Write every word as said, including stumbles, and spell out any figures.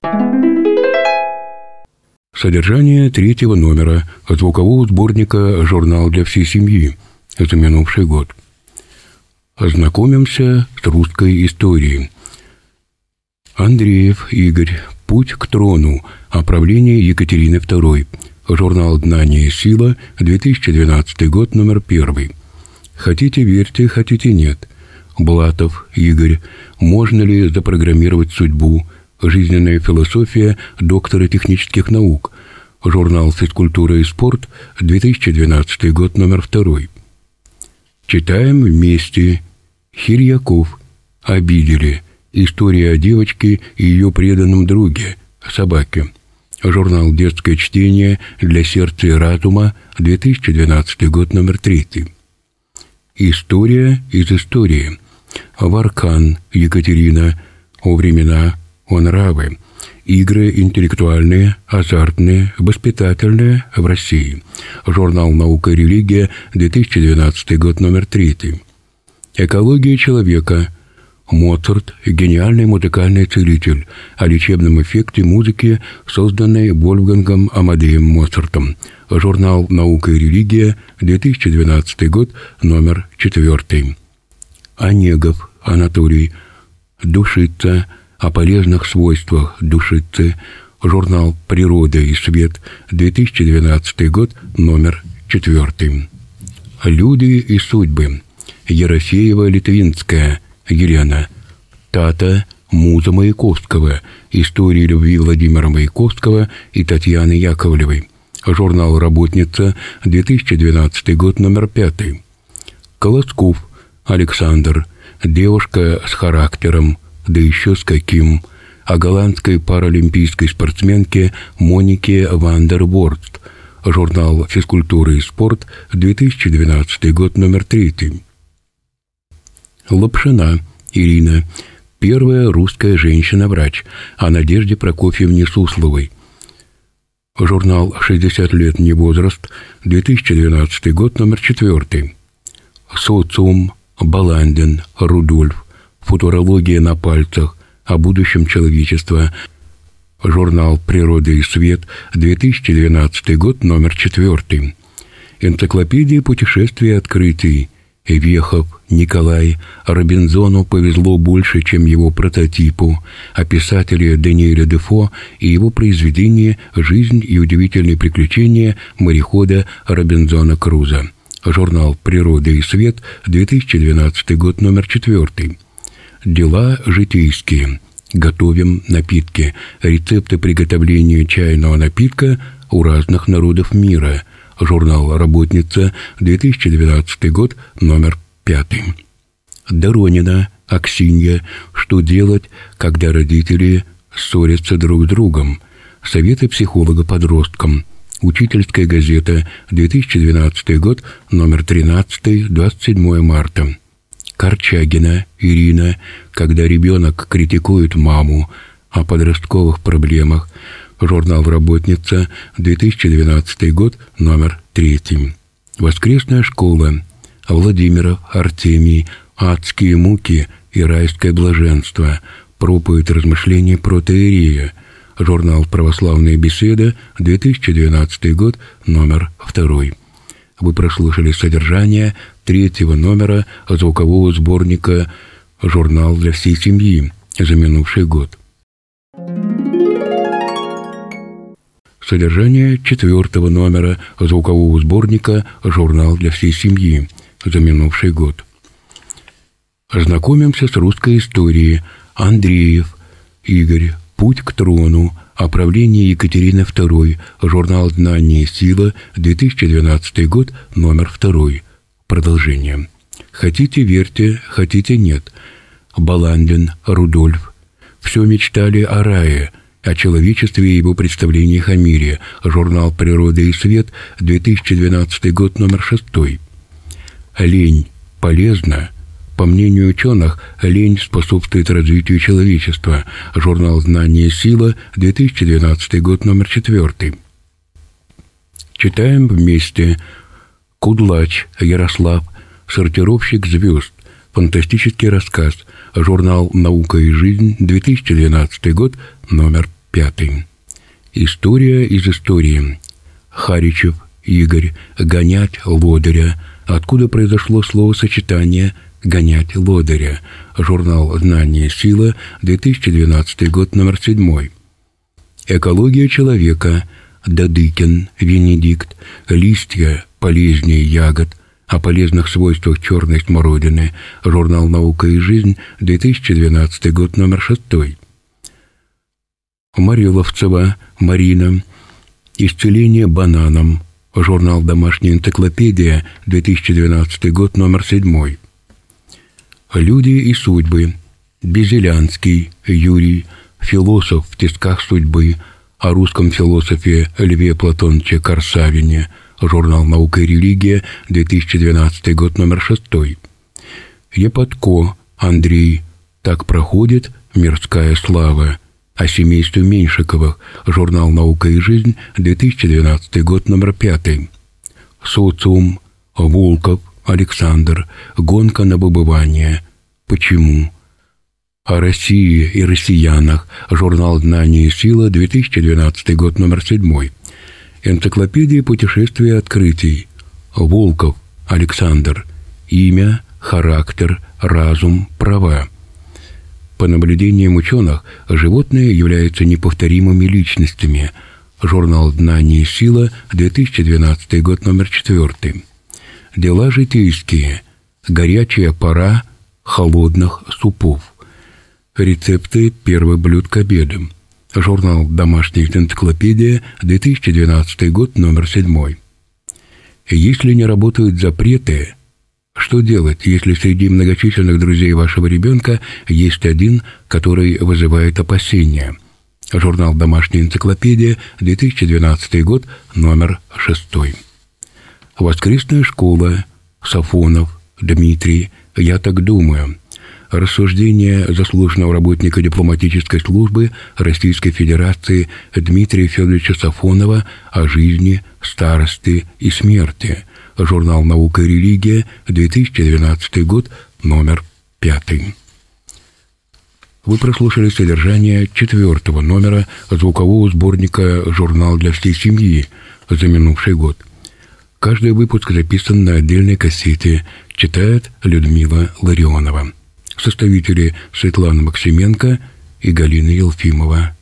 Содержание третьего номера звукового сборника «Журнал для всей семьи» за минувший год. Ознакомимся с русской историей. Андреев Игорь. «Путь к трону. О правлении Екатерины второй». Журнал «Знание и сила», две тысячи двенадцатый год, номер первый. Хотите верьте, хотите нет. Блатов Игорь. «Можно ли запрограммировать судьбу? Жизненная философия доктора технических наук». Журнал «Физкультура и спорт», две тысячи двенадцатый год, номер второй. Читаем вместе. Хирьяков. «Обидели. История о девочке и ее преданном друге, собаке». Журнал «Детское чтение для сердца и разума», две тысячи двенадцатый год, номер третий. История из истории. Варкан Екатерина. О времена, о нравы. Игры интеллектуальные, азартные, воспитательные в России. Журнал «Наука и религия», две тысячи двенадцатый год, номер третий. Экология человека. Моцарт – гениальный музыкальный целитель, о лечебном эффекте музыки, созданной Вольфгангом Амадеем Моцартом. Журнал «Наука и религия», две тысячи двенадцатый год, номер четвертый. Онегов Анатолий. Душица. О полезных свойствах душицы. Журнал «Природа и свет», две тысячи двенадцатый год, номер четвертый. Люди и судьбы. Ерофеева-Литвинская Елена. Тата Муза Маяковского. Истории любви Владимира Маяковского и Татьяны Яковлевой. Журнал «Работница», две тысячи двенадцатый год, номер пятый. Колосков Александр. Девушка с характером, да еще с каким. О голландской паралимпийской спортсменке Монике ван дер Ворст. Журнал «Физкультура и спорт», две тысячи двенадцатый год, номер третий. Лапшина Ирина. Первая русская женщина-врач. О Надежде Прокофьевне Сусловой. Журнал «шестьдесят лет не возраст», две тысячи двенадцатый год, номер четвертый. Социум Баландин Рудольф. Футурология на пальцах. О будущем человечества. Журнал «Природа и свет», две тысячи двенадцатый год, номер четвертый. Энциклопедия путешествий и открытий. Вехов Николай. Робинзону повезло больше, чем его прототипу. О писателе Даниэле Дефо и его произведении «Жизнь и удивительные приключения морехода Робинзона Круза». Журнал «Природа и свет», две тысячи двенадцатый год, номер четвертый. Дела житейские. Готовим напитки. Рецепты приготовления чайного напитка у разных народов мира. Журнал «Работница», две тысячи двенадцатый год, номер пятый. Доронина Аксинья. Что делать, когда родители ссорятся друг с другом? Советы психолога подросткам. Учительская газета, две тысячи двенадцатый год, номер тринадцатый, двадцать седьмое марта. Корчагина Ирина. Когда ребенок критикует маму. О подростковых проблемах. Журнал «Работница», две тысячи двенадцатый год, номер третий. Воскресная школа. Владимиров Артемий. Адские муки и райское блаженство. Проповедь размышления протоиерея. Журнал «Православная беседа», две тысячи двенадцатый год, номер второй. Вы прослушали содержание третьего номера звукового сборника «Журнал для всей семьи» за минувший год. Содержание четвертого номера звукового сборника «Журнал для всей семьи» за минувший год. Ознакомимся с русской историей. Андреев Игорь. «Путь к трону. О правлении Екатерины второй». Журнал «Знание и сила», две тысячи двенадцатый год, номер второй. Продолжение. Хотите верьте, хотите нет. Баландин Рудольф. Все мечтали о рае, о человечестве и его представлениях о мире. Журнал «Природа и свет», две тысячи двенадцатый год, номер шестой. Лень полезна. По мнению ученых, лень способствует развитию человечества. Журнал «Знание и сила», две тысячи двенадцатый год, номер четвертый. Читаем вместе. Кудлач Ярослав. Сортировщик звезд. Фантастический рассказ. Журнал «Наука и жизнь», две тысячи двенадцатый год, номер пятый. История из истории. Харичев Игорь. Гонять лодыря. Откуда произошло словосочетание «гонять лодыря»? Журнал «Знание и сила», две тысячи двенадцатый год, номер седьмой. Экология человека. Дадыкин Венедикт. Листья полезнее ягод. О полезных свойствах черной смородины. Журнал «Наука и жизнь», две тысячи двенадцатый год, номер шестой. Мариловцева Марина. Исцеление бананом. Журнал «Домашняя энциклопедия», две тысячи двенадцатый год, номер седьмой. Люди и судьбы. Безелянский Юрий. Философ в тисках судьбы. О русском философе Льве Платоновиче Корсавине. Журнал «Наука и религия», две тысячи двенадцатый год, номер шестой. Епотко Андрей. Так проходит мирская слава. О семействе Меньшиковых. Журнал «Наука и жизнь», две тысячи двенадцатый год, номер пятый. Социум. Волков Александр. Гонка на выбывание. Почему? О России и россиянах. Журнал «Знание и сила», две тысячи двенадцатый год, номер седьмой. Энциклопедия путешествия и открытий. Волков Александр. Имя, характер, разум, права. По наблюдениям ученых, животные являются неповторимыми личностями. Журнал «Знание и сила», две тысячи двенадцатый год, номер четвертый. Дела житейские. Горячая пора холодных супов. Рецепты первых блюд к обеду. Журнал «Домашняя энциклопедия», две тысячи двенадцатый год, номер седьмой. Если не работают запреты, что делать, если среди многочисленных друзей вашего ребенка есть один, который вызывает опасения? Журнал «Домашняя энциклопедия», две тысячи двенадцатый год, номер шестой. Воскресная школа. Сафонов Дмитрий. Я так думаю. Рассуждения заслуженного работника дипломатической службы Российской Федерации Дмитрия Федоровича Сафонова о жизни, старости и смерти. Журнал «Наука и религия», две тысячи двенадцатый год, номер пятый. Вы прослушали содержание четвертого номера звукового сборника «Журнал для всей семьи» за минувший год. Каждый выпуск записан на отдельной кассете. Читает Людмила Ларионова. Составители Светлана Максименко и Галина Елфимова.